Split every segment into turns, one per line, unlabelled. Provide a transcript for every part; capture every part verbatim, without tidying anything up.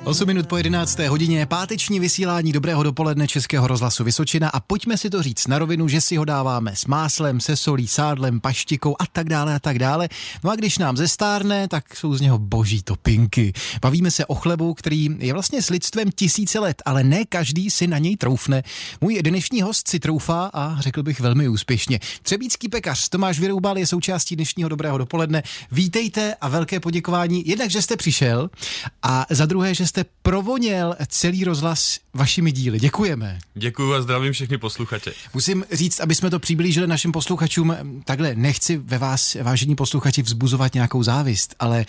osm minut po jedenácté hodině, páteční vysílání Dobrého dopoledne Českého rozhlasu Vysočina a pojďme si to říct na rovinu, že si ho dáváme s máslem, se solí, sádlem, paštikou a tak dále a tak dále. No a když nám zestárne, tak jsou z něho boží topinky. Bavíme se o chlebu, který je vlastně s lidstvem tisíce let, ale ne každý si na něj troufne. Můj dnešní host si troufá a řekl bych velmi úspěšně. Třebíčský pekař Tomáš Vyroubal je součástí dnešního Dobrého dopoledne. Vítejte a velké poděkování jednak, že jste přišel a za druhé, že jste provoněl celý rozhlas vašimi díly. Děkujeme.
Děkuju a zdravím všechny posluchače.
Musím říct, aby jsme to přiblížili našim posluchačům, takhle nechci ve vás, vážení posluchači, vzbuzovat nějakou závist, ale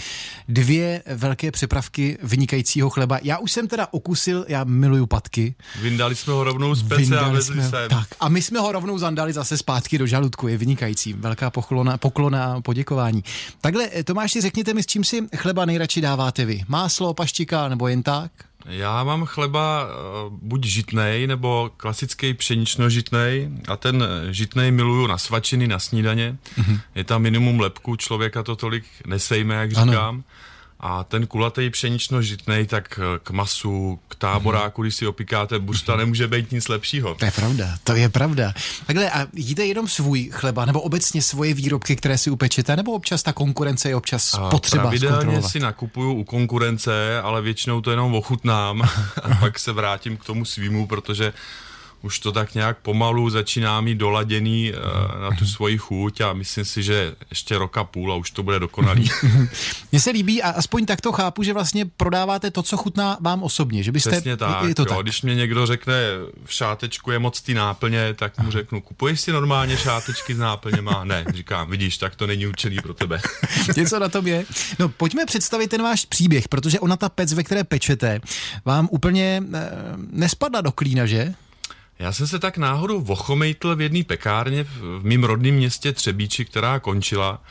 dvě velké připravky vynikajícího chleba. Já už jsem teda okusil, já miluju patky.
Vyndali jsme ho rovnou z pece a vezli sem.
Tak, a my jsme ho rovnou zandali zase zpátky do žaludku, je vynikající. Velká poklona, poklona a poděkování. Takhle, Tomáši, řekněte mi, s čím si chleba nejradši dáváte vy? Máslo, paštika nebo jen tak?
Já mám chleba uh, buď žitnej, nebo klasický pšenično-žitnej a ten žitnej miluju na svačiny, na snídaně. Mm-hmm. Je tam minimum lepku, člověka to tolik nesejme, jak říkám. Ano. A ten kulatý pšenično-žitnej, tak k masu, k táboráku, když si opíkáte bursta, nemůže být nic lepšího.
To je pravda, to je pravda. Takhle, a jíte jenom svůj chleba, nebo obecně svoje výrobky, které si upečete, nebo občas ta konkurence je občas potřeba
pravidelně
zkontrolovat?
Si nakupuju u konkurence, ale většinou to jenom ochutnám a pak se vrátím k tomu svýmu, protože už to tak nějak pomalu začíná mít doladěný uh, na tu svoji chuť a myslím si, že ještě roka půl a už to bude dokonalý.
Mně se líbí a aspoň tak to chápu, že vlastně prodáváte to, co chutná vám osobně. Že byste,
přesně tak,
je to
jo,
tak.
Když mě někdo řekne, v šátečku je moc ty náplně, tak mu řeknu, kupuješ si normálně šátečky s náplněma? Ne, říkám, vidíš, tak to není určený pro tebe.
Něco na tom je. No pojďme představit ten váš příběh, protože ona ta pec, ve které pečete, vám úplně eh, nespadla do klína, že?
Já jsem se tak náhodou ochomejtl v jedné pekárně v mým rodném městě Třebíči, která končila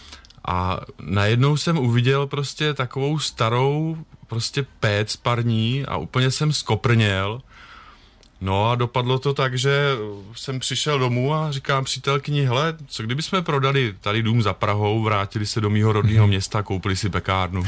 a najednou jsem uviděl prostě takovou starou prostě péc parní a úplně jsem skoprněl. No a dopadlo to tak, že jsem přišel domů a říkám přítelkyni, hele, co kdyby jsme prodali tady dům za Prahou, vrátili se do mýho rodného města a koupili si pekárnu.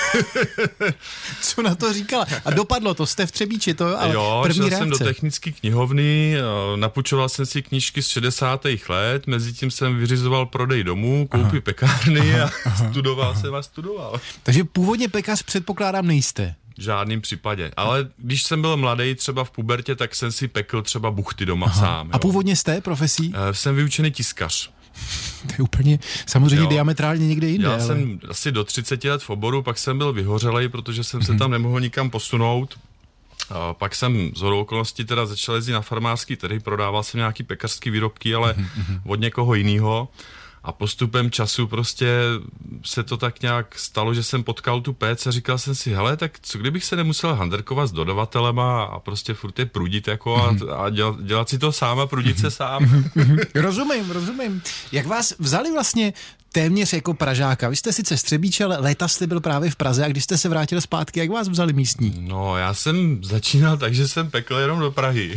Co na to říkala? A dopadlo to, jste v Třebíči, to ale
jo,
první
šel
reakce.
jsem do technické knihovny, napůjčoval jsem si knížky z šedesátých let, mezi tím jsem vyřizoval prodej domů, koupí pekárny a aha, studoval aha. jsem a studoval.
Takže původně pekař předpokládám nejste.
V žádném případě. Ale když jsem byl mladý, třeba v pubertě, tak jsem si pekl třeba buchty doma aha. sám. Jo.
A původně jste profesí?
E, jsem vyučený tiskař.
To je úplně samozřejmě jo. diametrálně někde jinde.
Já
ale...
jsem asi do třiceti let v oboru, pak jsem byl vyhořelej, protože jsem se tam nemohl nikam posunout. A pak jsem z hodou okolností teda začal jezdit na farmářský trhy, prodával jsem nějaký pekařský výrobky, ale od někoho jiného. A postupem času prostě se to tak nějak stalo, že jsem potkal tu péc a říkal jsem si, hele, tak co kdybych se nemusel handrkovat s dodavatelema a prostě furt je prudit jako a, a dělat, dělat si to sám a prudit se sám.
Rozumím, rozumím. Jak vás vzali vlastně téměř jako Pražáka? Vy jste sice z Třebíče, ale léta jste byl právě v Praze a když jste se vrátil zpátky, jak vás vzali místní?
No, já jsem začínal tak, že jsem pekl jenom do Prahy.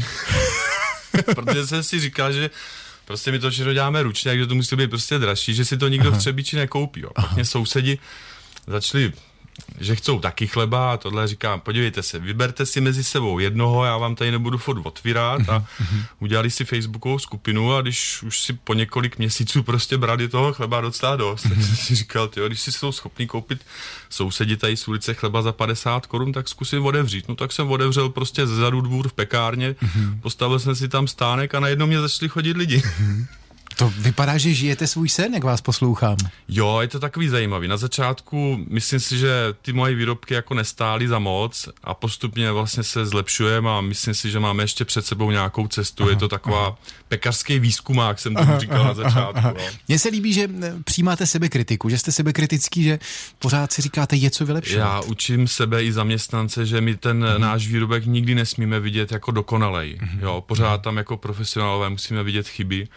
Protože jsem si říkal, že prostě my to všechno děláme ručně, takže to musí být prostě dražší, že si to nikdo aha. v Třebíči nekoupí. Jo. Pak mě sousedi začali, že chcou taky chleba a tohle říkám, podívejte se, vyberte si mezi sebou jednoho, já vám tady nebudu furt otvírat a udělali si facebookovou skupinu a když už si po několik měsíců prostě brali toho chleba docela dost, tak jsem si říkal, tyjo, když si jsou schopni koupit sousedi tady z ulice chleba za padesát korun, tak zkusím otevřít. No tak jsem otevřel prostě zezadu dvůr v pekárně, postavil jsem si tam stánek a najednou mě začali chodit lidi.
To vypadá, že žijete svůj sen, jak vás poslouchám.
Jo, je to takový zajímavý. Na začátku myslím si, že ty moje výrobky jako nestály za moc a postupně vlastně se zlepšujeme a myslím si, že máme ještě před sebou nějakou cestu. Aha, je to taková aha. pekařský výzkumák, jsem tomu říkal aha, na začátku. Aha, aha.
Mně se líbí, že přijímáte sebekritiku, že jste sebekritický, že pořád si říkáte, je co vylepšovat.
Já učím sebe i zaměstnance, že my ten aha. náš výrobek nikdy nesmíme vidět jako dokonalej. Aha. Jo, pořád tam jako profesionálové musíme vidět chyby.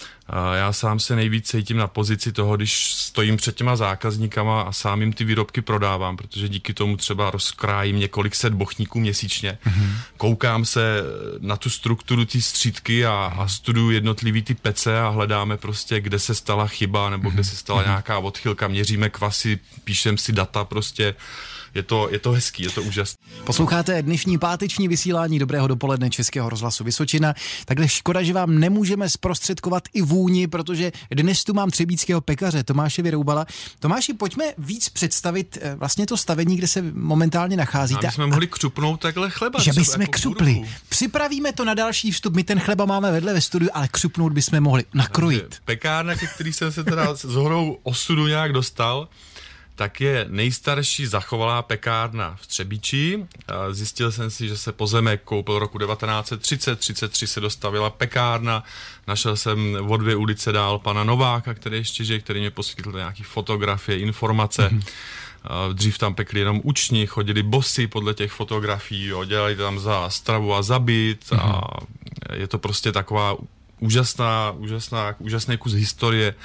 Já sám se nejvíc cítím na pozici toho, když stojím před těma zákazníkama a sám jim ty výrobky prodávám, protože díky tomu třeba rozkrájím několik set bochníků měsíčně. Mm-hmm. Koukám se na tu strukturu té střídky a, a studuju jednotlivý ty pece a hledáme prostě, kde se stala chyba nebo mm-hmm. kde se stala mm-hmm. nějaká odchylka. Měříme kvasy, píšem si data prostě, je to, je to hezký, je to úžasné.
Posloucháte dnešní páteční vysílání Dobrého dopoledne Českého rozhlasu Vysočina. Takhle škoda, že vám nemůžeme zprostředkovat i vůni, protože dnes tu mám třebíckého pekaře Tomáše Vyroubala. Tomáši, pojďme víc představit vlastně to stavení, kde se momentálně nacházíte.
A my jsme mohli křupnout takhle chleba.
Že bychom
jako
křupli. Půrku. Připravíme to na další vstup. My ten chleba máme vedle ve studiu, ale křupnout bychom mohli. Nakrojit.
Takže pekárna, ke který jsem se teda s hodou osudu nějak dostal, tak je nejstarší zachovalá pekárna v Třebíči. Zjistil jsem si, že se pozemek koupil roku devatenáct set třicet, třicet tři se dostavila pekárna. Našel jsem o dvě ulice dál pana Nováka, který ještě žije, který mě poskytl nějaké fotografie, informace. Mm-hmm. Dřív tam pekli jenom učni, chodili bosy podle těch fotografií, jo, dělali tam za stravu a za byt mm-hmm. a je to prostě taková úžasná, úžasná, úžasný kus historie.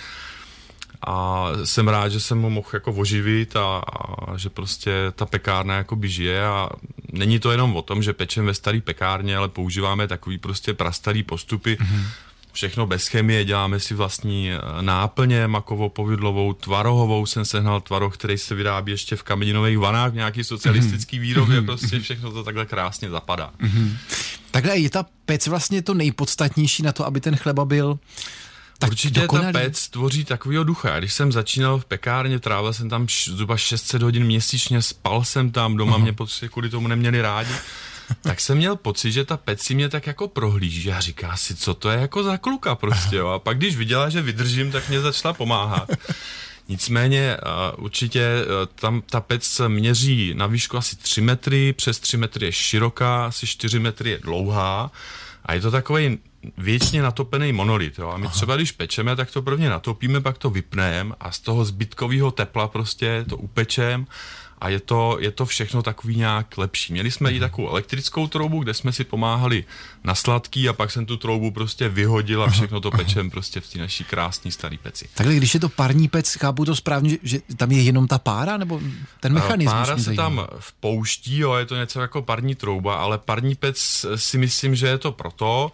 A jsem rád, že jsem ho mohl jako oživit a, a že prostě ta pekárna jakoby žije a není to jenom o tom, že pečem ve starý pekárně, ale používáme takový prostě prastarý postupy, mm-hmm. všechno bez chemie, děláme si vlastní náplně, makovo-povidlovou, tvarohovou, jsem sehnal tvaroh, který se vyrábí ještě v kameninových vanách, v nějaký socialistický výrobě, prostě všechno to takhle krásně zapadá.
Mm-hmm. Takhle je ta pec vlastně to nejpodstatnější na to, aby ten chleba byl tak
určitě
dokonalý.
Ta pec tvoří takovýho ducha. Když jsem začínal v pekárně, trávil jsem tam zhruba šest set hodin měsíčně, spal jsem tam, doma uh-huh. mě prostě kvůli tomu neměli rádi, tak jsem měl pocit, že ta pec si mě tak jako prohlíží a říká si, co to je jako za kluka prostě. Jo. A pak když viděla, že vydržím, tak mě začala pomáhat. Nicméně uh, určitě uh, tam ta pec měří na výšku asi tři metry, přes tři metry je široká, asi čtyři metry je dlouhá a je to takovej věčně natopený monolit. Jo? A my Aha. třeba, když pečeme, tak to prvně natopíme, pak to vypneme a z toho zbytkového tepla prostě to upečem a je to, je to všechno takový nějak lepší. Měli jsme i takovou elektrickou troubu, kde jsme si pomáhali na sladký a pak jsem tu troubu prostě vyhodil a všechno to pečem prostě v té naší krásné staré peci.
Takhle, když je to parní pec, chápu to správně, že, že tam je jenom ta pára, nebo ten mechanismus?
Pára se tam vpouští, jo, je to něco jako parní trouba, ale parní pec si myslím, že je to proto.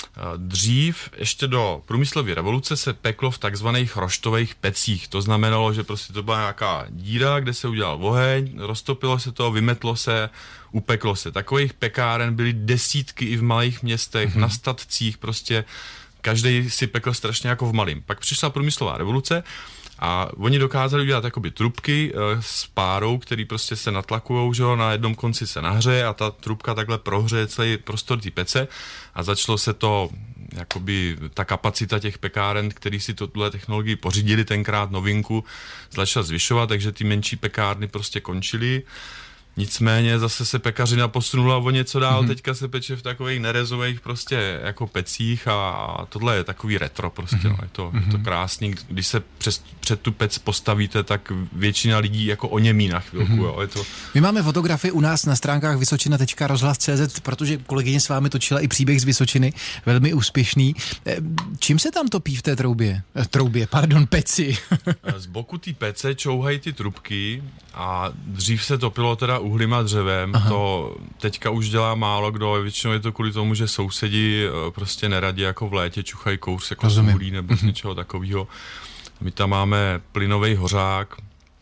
Dřív, ještě do průmyslové revoluce, se peklo v takzvaných roštových pecích. To znamenalo, že prostě to byla nějaká díra, kde se udělal oheň, roztopilo se to, vymetlo se, upeklo se. Takových pekáren byly desítky i v malých městech, mm-hmm. na statcích, prostě každý si pekl strašně jako v malým. Pak přišla průmyslová revoluce a oni dokázali udělat jakoby trubky e, s párou, který prostě se natlakujou, že na jednom konci se nahřeje a ta trubka takhle prohřeje celý prostor té pece a začalo se to, jakoby ta kapacita těch pekáren, který si tuhle technologii pořídili tenkrát novinku, začala zvyšovat, takže ty menší pekárny prostě končily. Nicméně zase se pekařina posunula o něco dál, mm-hmm. teďka se peče v takových nerezových prostě jako pecích a, a tohle je takový retro prostě, mm-hmm. no, je, to, mm-hmm. je to krásný, když se přes, před tu pec postavíte, tak většina lidí jako oněmí na chvilku, mm-hmm. jo, je to...
My máme fotografii u nás na stránkách vysočina tečka rozhlas tečka cé zet, protože kolegyně s vámi točila i příběh z Vysočiny, velmi úspěšný. Čím se tam topí v té troubě? Troubě, pardon, peci.
Z boku té pece čouhají ty trubky a dřív se topilo teda uhlím a dřevem, Aha. to teďka už dělá málo kdo, většinou je to kvůli tomu, že sousedi prostě neradi jako v létě čuchají kouř jako z uhlí nebo z něčeho takového. My tam máme plynový hořák,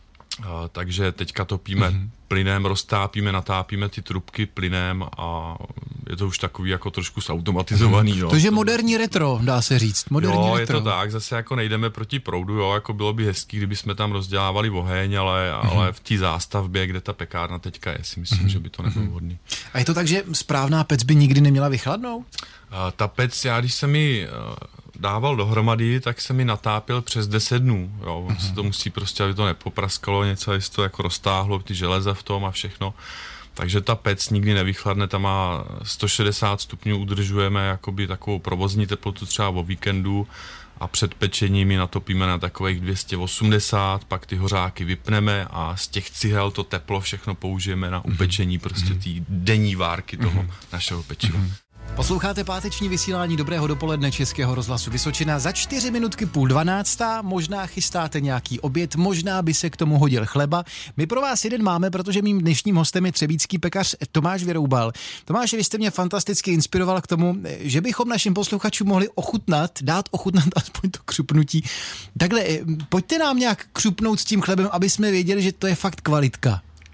takže teďka topíme mm-hmm. plynem, roztápíme, natápíme ty trubky plynem a je to už takový jako trošku zautomatizovaný.
Mm-hmm. Takže moderní retro, dá se říct. Moderní
jo,
retro.
Je to tak, zase jako nejdeme proti proudu, jo, jako bylo by hezký, kdyby jsme tam rozdělávali oheň, ale, mm-hmm. ale v té zástavbě, kde ta pekárna teďka je, si myslím, mm-hmm. že by to nebylo vhodný.
A je to tak, že správná pec by nikdy neměla vychladnout?
A ta pec, já když jsem ji dával dohromady, tak se mi natápil přes deset dnů. Jo. Uh-huh. Se to musí prostě, aby to nepopraskalo něco, aby se to jako roztáhlo, ty železa v tom a všechno. Takže ta pec nikdy nevychladne, tam má sto šedesát stupňů, udržujeme jakoby takovou provozní teplotu třeba o víkendu a před pečením ji natopíme na takových dvě stě osmdesát, pak ty hořáky vypneme a z těch cihel to teplo všechno použijeme na upečení prostě té denní várky toho našeho pečiva.
Posloucháte páteční vysílání Dobrého dopoledne Českého rozhlasu Vysočina. Za čtyři minutky půl dvanáctá, možná chystáte nějaký oběd, možná by se k tomu hodil chleba. My pro vás jeden máme, protože mým dnešním hostem je třebícký pekař Tomáš Vyroubal. Tomáš, vy jste mě fantasticky inspiroval k tomu, že bychom našim posluchačům mohli ochutnat, dát ochutnat aspoň to křupnutí. Takhle, pojďte nám nějak křupnout s tím chlebem, aby jsme věděli, že to je fakt kvalitka.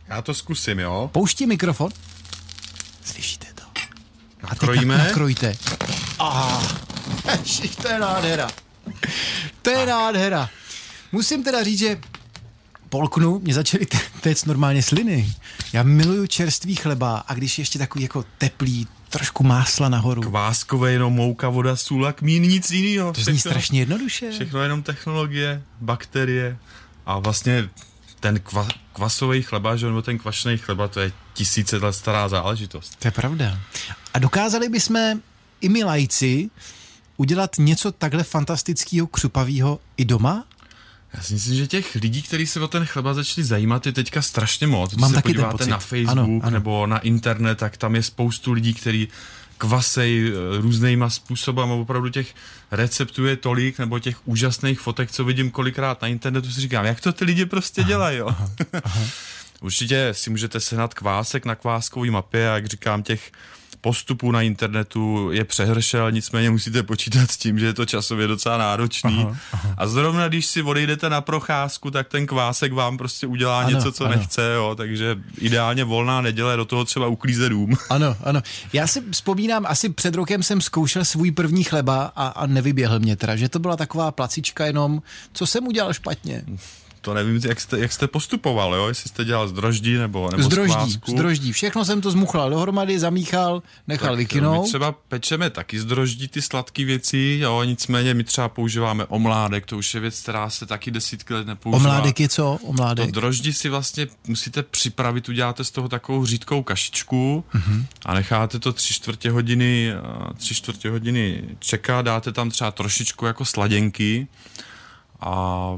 Já to zkusím, jo.
Pouští mikrofon. Slyšíte to? A teď
Krojíme.
nakrojte. Ah, ježiš, to je nádhera. To je nádhera. Musím teda říct, že polknu, mě začaly téct normálně sliny. Já miluju čerstvý chleba a když ještě takový jako teplý, trošku másla nahoru.
Kváskové, jenom mouka, voda, sůl a kmín, nic jiného.
To zní strašně jednoduše.
Všechno jenom technologie, bakterie a vlastně ten kva, kvasový chleba, že nebo ten kvašený chleba, to je tisíce let stará záležitost.
To je pravda. A dokázali bychom i my laici udělat něco takhle fantastického, křupavého i doma?
Já si myslím, že těch lidí, kteří se o ten chleba začali zajímat, je teďka strašně moc. Když
Mám
se
taky
podíváte na Facebook
ano, ano.
nebo na internet, tak tam je spoustu lidí, kteří kvasej různýma způsobama, opravdu těch receptů je tolik, nebo těch úžasných fotek, co vidím kolikrát na internetu, si říkám, jak to ty lidi prostě dělají, jo. Aha, aha. Určitě si můžete sehnat kvásek na kváskový mapě a jak říkám, těch postupů na internetu je přehršel, nicméně musíte počítat s tím, že je to časově docela náročný. Aha, aha. A zrovna když si odejdete na procházku, tak ten kvásek vám prostě udělá ano, něco, co ano. nechce, jo, takže ideálně volná neděle, do toho třeba uklíze dům.
Ano, ano. Já si vzpomínám, asi před rokem jsem zkoušel svůj první chleba a, a nevyběhl mě teda, že to byla taková placička jenom, co jsem udělal špatně.
To nevím, jak jste, jak jste postupoval, jo? Jestli jste dělal z droždí nebo, nebo z,
droždí,
z kvásku.
Z droždí, všechno jsem to zmuchlal dohromady, zamíchal, nechal tak vykynout.
My třeba pečeme taky z droždí ty sladké věci, jo? Nicméně my třeba používáme omládek, to už je věc, která se taky desítky let nepoužívá.
Omládek je co? Omládek?
To droždí si vlastně musíte připravit, uděláte z toho takovou řídkou kašičku mm-hmm. a necháte to tři čtvrtě hodiny, tři čtvrtě hodiny čekat, dáte tam třeba trošičku jako sladěnky a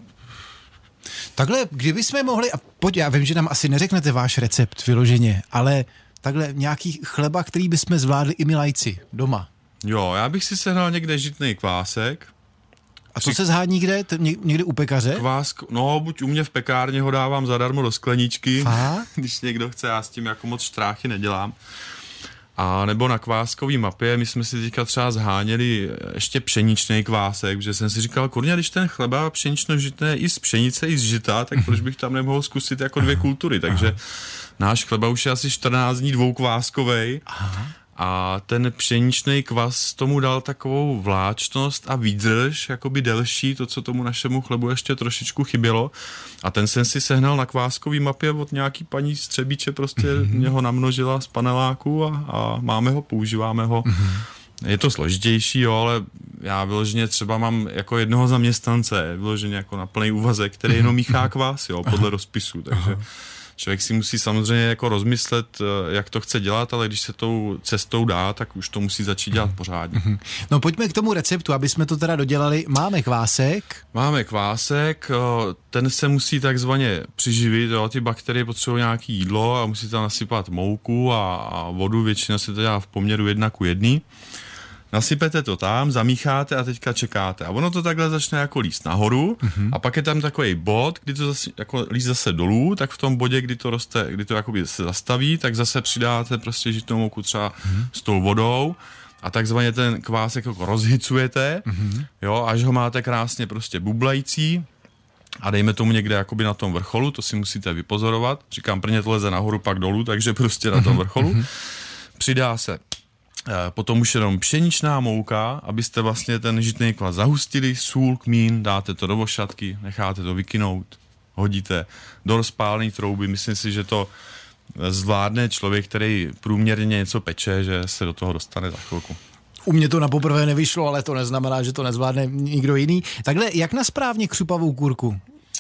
takhle, kdyby jsme mohli, a pojď, já vím, že nám asi neřeknete váš recept vyloženě, ale takhle nějaký chleba, který bychom zvládli i my laici doma.
Jo, já bych si sehnal někde žitný kvásek.
A to se zhání kde? Někde u pekaře?
Kvásk, no, buď u mě v pekárně ho dávám zadarmo do skleničky,
Fakt?
Když někdo chce, já s tím jako moc štráchy nedělám. A nebo na kváskový mapě, my jsme si teďka třeba zháněli ještě pšeničný kvásek, protože jsem si říkal, kurňa, když ten chleba pšenično-žitné i z pšenice, i z žita, tak proč bych tam nemohl zkusit jako dvě kultury, takže aha. náš chleba už je asi čtrnáct dní dvoukváskovej aha. a ten pšeničný kvas tomu dal takovou vláčnost a výdrž, jakoby delší, to, co tomu našemu chlebu ještě trošičku chybělo. A ten jsem si sehnal na kváskový mapě od nějaký paní Střebíče, prostě mm-hmm. mě ho namnožila z paneláku a, a máme ho, používáme ho. Mm-hmm. Je to složitější, jo, ale já vyloženě třeba mám jako jednoho zaměstnance, vyloženě jako na plný úvazek, který jenom míchá kvás, jo, podle rozpisu, takže aha. člověk si musí samozřejmě jako rozmyslet, jak to chce dělat, ale když se tou cestou dá, tak už to musí začít dělat pořádně.
No pojďme k tomu receptu, aby jsme to teda dodělali. Máme kvásek.
Máme kvásek, ten se musí takzvaně přiživit, jo, ty bakterie potřebují nějaké jídlo a musí tam nasypat mouku a, a vodu, většina se to dělá v poměru jedna ku jedný. Nasypete to tam, zamícháte a teďka čekáte. A ono to takhle začne jako líst nahoru mm-hmm. a pak je tam takový bod, kdy to zase, jako líst zase dolů, tak v tom bodě, kdy to roste, kdy to jakoby se zastaví, tak zase přidáte prostě žitnou mouku třeba mm-hmm. s tou vodou a takzvaně ten kvásek jako rozhicujete, mm-hmm. jo, až ho máte krásně prostě bublající a dejme tomu někde jakoby na tom vrcholu, to si musíte vypozorovat. Říkám, prvně to leze nahoru, pak dolů, takže prostě na tom vrcholu. Mm-hmm. Přidá se potom už jenom pšeničná mouka, abyste vlastně ten žitný kvas zahustili, sůl, kmín, dáte to do vošatky, necháte to vykynout, hodíte do rozpálené trouby. Myslím si, že to zvládne člověk, který průměrně něco peče, že se do toho dostane za chvilku.
U mě to na poprvé nevyšlo, ale to neznamená, že to nezvládne nikdo jiný. Takhle, jak na správně křupavou kurku?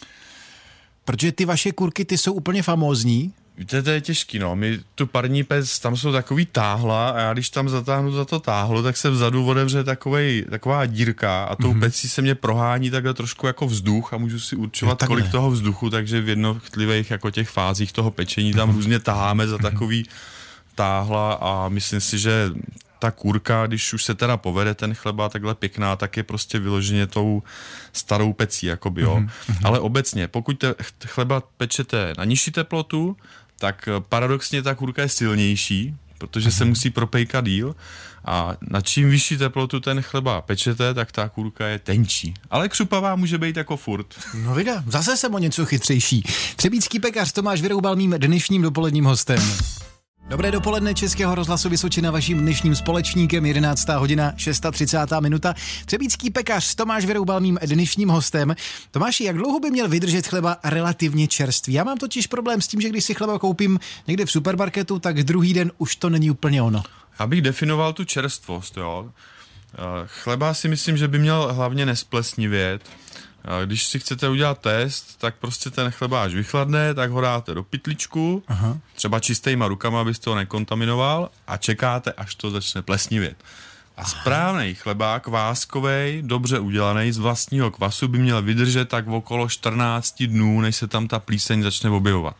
Protože ty vaše kurky, ty jsou úplně famózní.
Víte, to je těžký, no. My tu parní pec, tam jsou takový táhla a já když tam zatáhnu za to táhlo, tak se vzadu otevře takovej, taková dírka a tou mm-hmm. pecí se mě prohání takhle trošku jako vzduch a můžu si určovat, je, kolik toho vzduchu, takže v jednotlivých jako těch fázích toho pečení tam mm-hmm. různě taháme za takový táhla a myslím si, že ta kurka, když už se teda povede ten chleba takhle pěkná, tak je prostě vyloženě tou starou pecí, jakoby, jo. Mm-hmm. Ale obecně, pokud te chleba pečete na nižší teplotu, tak paradoxně ta kurka je silnější, protože se musí propejkat díl a na čím vyšší teplotu ten chleba pečete, tak ta kůrka je tenčí. Ale křupavá může být jako furt.
No vida, zase jsem o něco chytřejší. Třebíčský pekař Tomáš Vyroubal mým dnešním dopoledním hostem. Dobré dopoledne Českého rozhlasu Vysočina, vaším dnešním společníkem, jedenáctá hodina, třicátá šestá minuta. Třebíčský pekař Tomáš Vyroubal mým dnešním hostem. Tomáši, jak dlouho by měl vydržet chleba relativně čerstvý? Já mám totiž problém s tím, že když si chleba koupím někde v supermarketu, tak druhý den už to není úplně ono.
Já bych definoval tu čerstvost, jo. Chleba si myslím, že by měl hlavně nesplesnivět. Když si chcete udělat test, tak prostě ten chleba až vychladne, tak ho dáte do pytličku, aha, třeba čistýma rukama, abyste ho nekontaminoval a čekáte, až to začne plesnivět. A správnej chleba, kváskovej, dobře udělaný, z vlastního kvasu by měl vydržet tak okolo čtrnáct dnů, než se tam ta plíseň začne objevovat.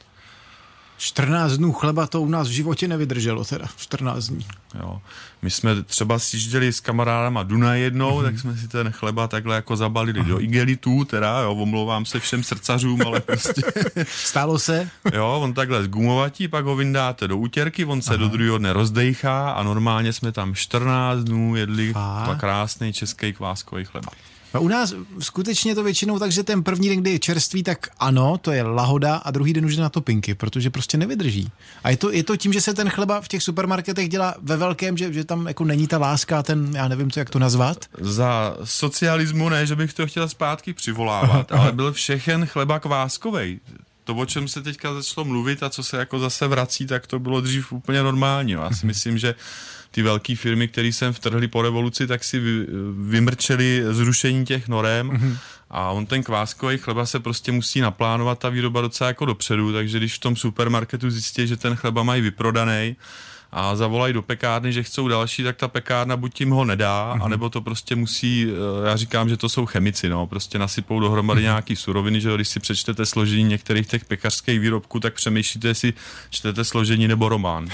čtrnáct dnů chleba to u nás v životě nevydrželo, teda čtrnáct dní.
Jo. My jsme třeba sjížděli s kamarádama Dunaj jednou, mm-hmm. tak jsme si ten chleba takhle jako zabalili Aha. do igelitů, teda, jo, omlouvám se všem srdcařům, ale prostě...
Stálo se?
Jo, on takhle zgumovatí, pak ho vyndáte do útěrky, on se Aha. do druhého dne rozdejchá a normálně jsme tam čtrnáct dnů jedli krásný český kváskový chleba.
No u nás skutečně to většinou tak, že ten první den, kdy je čerstvý, tak ano, to je lahoda a druhý den už jde na topinky, protože prostě nevydrží. A je to, je to tím, že se ten chleba v těch supermarketech dělá ve velkém, že, že tam jako není ta láska, ten, já nevím, co, jak to nazvat?
Za socialismu ne, že bych to chtěl zpátky přivolávat, ale byl všechen chleba kváskovej. To, o čem se teďka začalo mluvit a co se jako zase vrací, tak to bylo dřív úplně normální. Já si myslím, že ty velké firmy, které sem vtrhly po revoluci, tak si vymrčeli zrušení těch norem mm-hmm. a on ten kváskový chleba se prostě musí naplánovat ta výroba docela jako dopředu, takže když v tom supermarketu zjistí, že ten chleba mají vyprodaný a zavolají do pekárny, že chcou další, tak ta pekárna buď tím ho nedá, mm-hmm. anebo to prostě musí, já říkám, že to jsou chemici, no, prostě nasypou dohromady mm-hmm. nějaký suroviny, že když si přečtete složení některých těch pekařských výrobků, tak přemýšlíte, jestli čtete složení nebo román.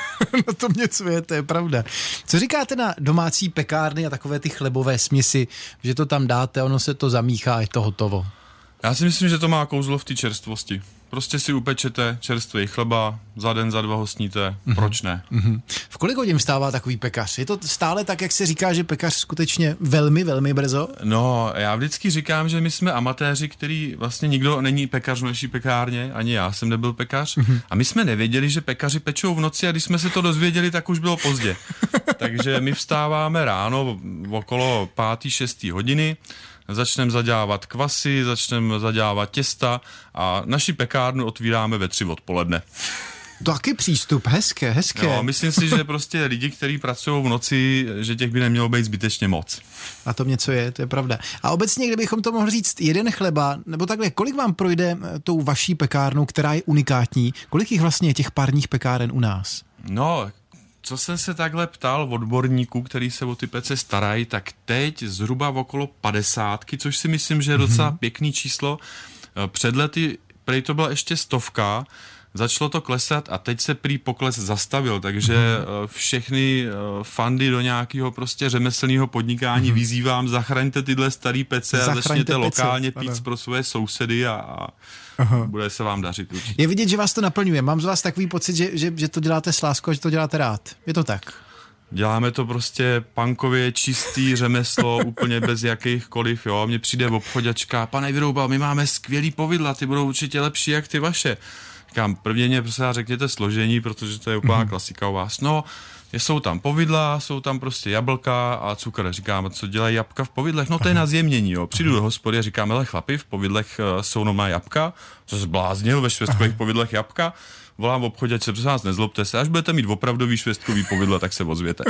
No to mě cuje, to je pravda. Co říkáte na domácí pekárny a takové ty chlebové směsi, že to tam dáte, ono se to zamíchá a je to hotovo?
Já si myslím, že to má kouzlo v té čerstvosti. Prostě si upečete čerstvý chleba, za den, za dva ho sníte, mm-hmm. proč ne?
Mm-hmm. V kolik hodin vstává takový pekař? Je to stále tak, jak se říká, že pekař skutečně velmi, velmi brzo?
No, já vždycky říkám, že my jsme amatéři, který vlastně nikdo není pekař v naší pekárně, ani já jsem nebyl pekař. Mm-hmm. A my jsme nevěděli, že pekaři pečou v noci a když jsme se to dozvěděli, tak už bylo pozdě. Takže my vstáváme ráno okolo páté, šesté hodiny, začneme zadělávat kvasy, začneme zadělávat těsta a naši pekárnu otvíráme ve tři odpoledne.
Taky přístup, hezké, hezké.
Jo, myslím si, že prostě lidi, kteří pracují v noci, že těch by nemělo být zbytečně moc.
A to něco je, to je pravda. A obecně, kdybychom to mohli říct, jeden chleba, nebo takhle, kolik vám projde tou vaší pekárnou, která je unikátní, kolik jich vlastně je těch párních pekáren u nás?
No, co jsem se takhle ptal odborníků, který se o ty pece starají, tak teď zhruba okolo padesátky, což si myslím, že je docela mm-hmm. pěkný číslo. Před lety prej to byla ještě stovka, začalo to klesat a teď se prý pokles zastavil, takže mm-hmm. všechny fandy do nějakého prostě řemeslného podnikání mm-hmm. vyzývám, zachraňte tyhle starý pece zachraňte a začněte pece. lokálně pít ano. pro své sousedy a, a Aha. bude se vám dařit určitě.
Je vidět, že vás to naplňuje. Mám z vás takový pocit, že, že, že to děláte s láskou a že to děláte rád. Je to tak?
Děláme to prostě punkově, čistý řemeslo, úplně bez jakýchkoliv, jo. Mně přijde obchodačka, pane Vyroubal, my máme skvělý povidla, ty budou určitě lepší jak ty vaše. Říkám, prvně mě prostě řekněte složení, protože to je úplná mm-hmm. klasika u vás. No, jsou tam povidla, jsou tam prostě jablka a cukr. Říkám, co dělají jabka v povidlech? No to je na zjemnění, jo. Přijdu do hospody a říkám, hele chlapi, v povidlech uh, jsou normální jabka. Co zbláznil, ve švestkových povidlech jabka? Volám v obchodačce, prosím vás, nezlobte se, až budete mít opravdový švestkový povidla, tak se ozvěte.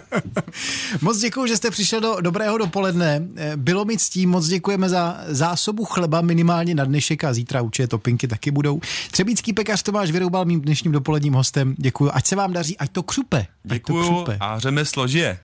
Moc děkuju, že jste přišel do dobrého dopoledne. Bylo mi ctí, moc děkujeme za zásobu chleba minimálně na dnešek a zítra určitě topinky taky budou. Třebíčský pekař Tomáš Vyroubal mým dnešním dopoledním hostem. Děkuju, ať se vám daří, ať to křupe.
Děkuju a řemeslo žije.